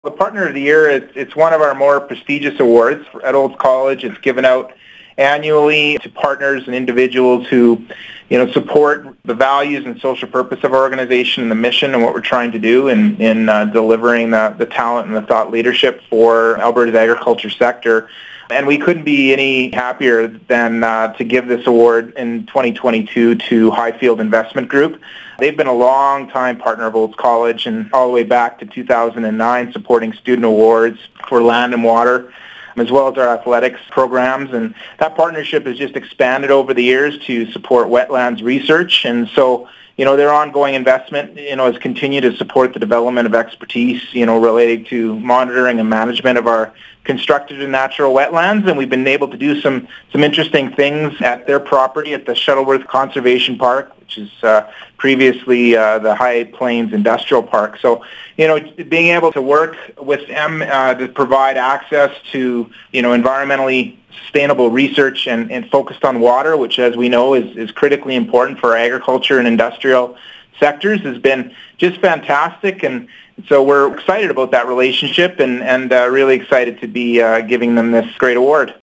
The Partner of the Year, it's one of our more prestigious awards at Olds College. It's given out annually to partners and individuals who, support the values and social purpose of our organization and the mission and what we're trying to do in delivering the talent and the thought leadership for Alberta's agriculture sector. And we couldn't be any happier than to give this award in 2022 to Highfield Investment Group. They've been a long-time partner of Olds College and all the way back to 2009 supporting student awards for land and water, as well as our athletics programs. And that partnership has just expanded over the years to support wetlands research. And so, their ongoing investment, has continued to support the development of expertise, related to monitoring and management of our constructed and natural wetlands. And we've been able to do some interesting things at their property at the Shuttleworth Conservation Park, which is previously the High Plains Industrial Park. So, being able to work with them to provide access to, environmentally sustainable research and focused on water, which, as we know, is critically important for our agriculture and industrial sectors, has been just fantastic. And so we're excited about that relationship and really excited to be giving them this great award.